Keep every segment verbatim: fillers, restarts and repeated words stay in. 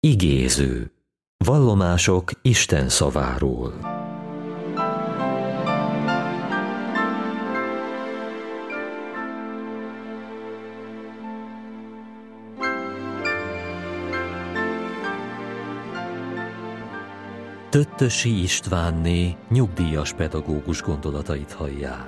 Igéző. Vallomások Isten szaváról. Töttösi Istvánné nyugdíjas pedagógus gondolatait hallják.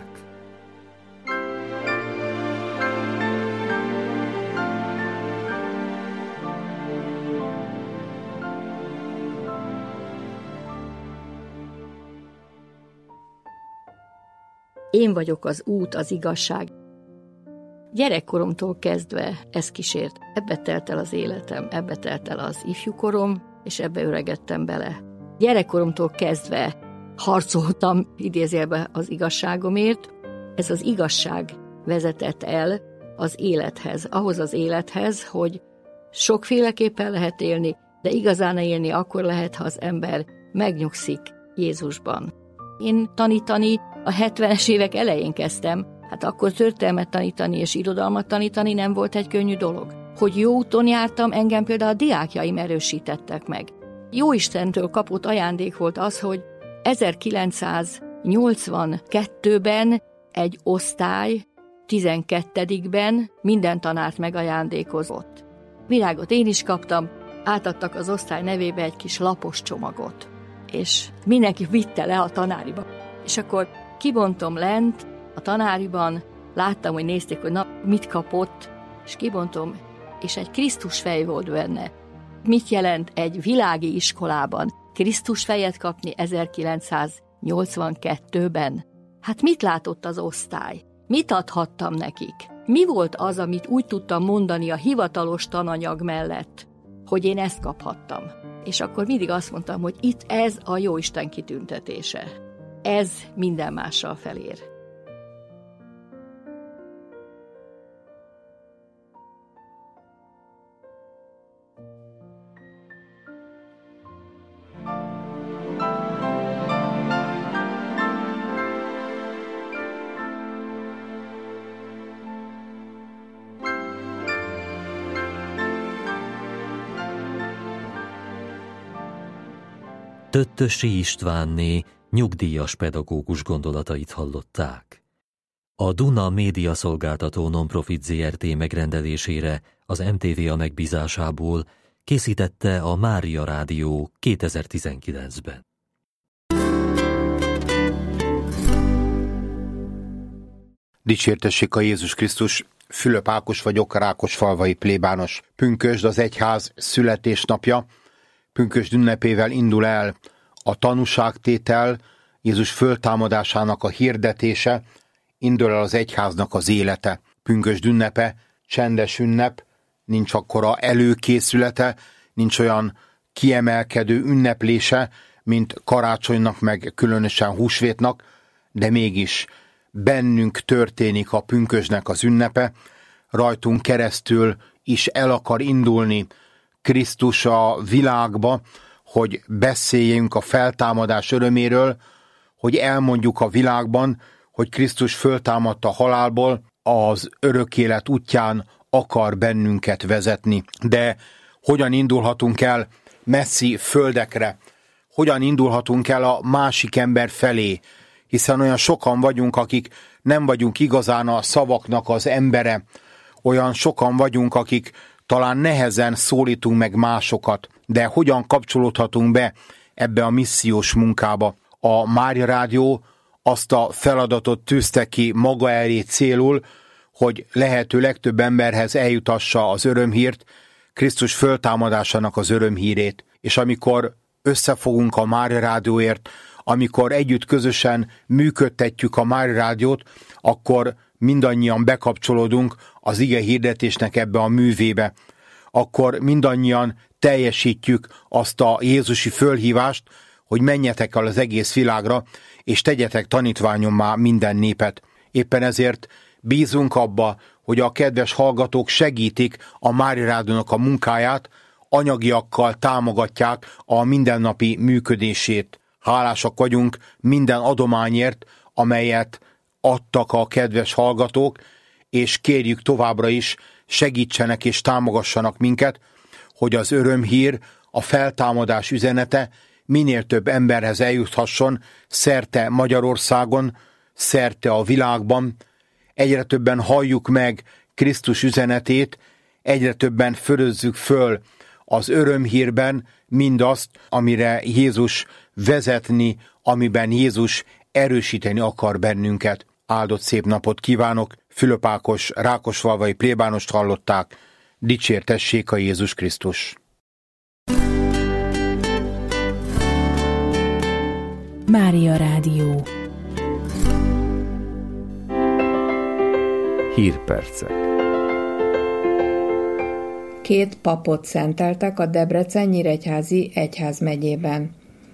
Én vagyok az út, az igazság. Gyerekkoromtól kezdve ez kísért. Ebbe telt el az életem, ebbe telt el az ifjúkorom, és ebbe öregedtem bele. Gyerekkoromtól kezdve harcoltam idézőjelben az igazságomért. Ez az igazság vezetett el az élethez, ahhoz az élethez, hogy sokféleképpen lehet élni, de igazán élni akkor lehet, ha az ember megnyugszik Jézusban. Én tanítani a hetvenes évek elején kezdtem, hát akkor történelmet tanítani és irodalmat tanítani nem volt egy könnyű dolog. Hogy jó úton jártam, engem például a diákjaim erősítettek meg. Jóistentől kapott ajándék volt az, hogy ezerkilencszáznyolcvankettőben egy osztály tizenkettedikben minden tanárt megajándékozott. Virágot én is kaptam, átadtak az osztály nevébe egy kis lapos csomagot, és mindenki vitte le a tanáriba. És akkor kibontom lent a tanáriban, láttam, hogy nézték, hogy na, mit kapott, és kibontom, és egy Krisztus fej volt benne. Mit jelent egy világi iskolában Krisztus fejet kapni ezerkilencszáznyolcvankettőben? Hát mit látott az osztály? Mit adhattam nekik? Mi volt az, amit úgy tudtam mondani a hivatalos tananyag mellett, hogy én ezt kaphattam? És akkor mindig azt mondtam, hogy itt ez a Jóisten kitüntetése. Ez minden mással felér. Töttösi Istvánné nyugdíjas pedagógus gondolatait hallották. A Duna Média Szolgáltató Nonprofit zé er té megrendelésére az em té vé á megbízásából készítette a Mária Rádió kétezer-tizenkilencben. Dicsértessék a Jézus Krisztus! Fülöp Ákos vagyok, Rákosfalvai plébános. Pünkösd az egyház születésnapja. Pünkösd ünnepével indul el a tanúságtétel, Jézus föltámadásának a hirdetése, indul el az egyháznak az élete. Pünkösd ünnepe csendes ünnep, nincs akkora előkészülete, nincs olyan kiemelkedő ünneplése, mint karácsonynak, meg különösen húsvétnak, de mégis bennünk történik a pünkösdnek az ünnepe, rajtunk keresztül is el akar indulni Krisztus a világba, hogy beszéljünk a feltámadás öröméről, hogy elmondjuk a világban, hogy Krisztus föltámadt a halálból, az örök élet útján akar bennünket vezetni. De hogyan indulhatunk el messzi földekre? Hogyan indulhatunk el a másik ember felé? Hiszen olyan sokan vagyunk, akik nem vagyunk igazán a szavaknak az embere. Olyan sokan vagyunk, akik talán nehezen szólítunk meg másokat, de hogyan kapcsolódhatunk be ebbe a missziós munkába? A Mária Rádió azt a feladatot tűzte ki maga elé célul, hogy lehető legtöbb emberhez eljutassa az örömhírt, Krisztus föltámadásának az örömhírét. És amikor összefogunk a Mária Rádióért, amikor együtt közösen működtetjük a Mária Rádiót, akkor mindannyian bekapcsolódunk az ige hirdetésnek ebbe a művébe. Akkor mindannyian teljesítjük azt a jézusi fölhívást, hogy menjetek el az egész világra, és tegyetek tanítványommá minden népet. Éppen ezért bízunk abba, hogy a kedves hallgatók segítik a Mária Rádiónak a munkáját, anyagiakkal támogatják a mindennapi működését. Hálásak vagyunk minden adományért, amelyet adtak a kedves hallgatók, és kérjük továbbra is, segítsenek és támogassanak minket, hogy az örömhír a feltámadás üzenete minél több emberhez eljuthasson szerte Magyarországon, szerte a világban, egyre többen halljuk meg Krisztus üzenetét, egyre többen fölözzük föl az örömhírben mindazt, amire Jézus vezetni, amiben Jézus erősíteni akar bennünket. Áldott szép napot kívánok! Fülöp Ákos, rákosfalvai plébánost hallották. Dicsértessék a Jézus Krisztus! Mária Rádió. Hírpercek. Két papot szenteltek a Debrecen-Nyíregyházi egyházmegyében.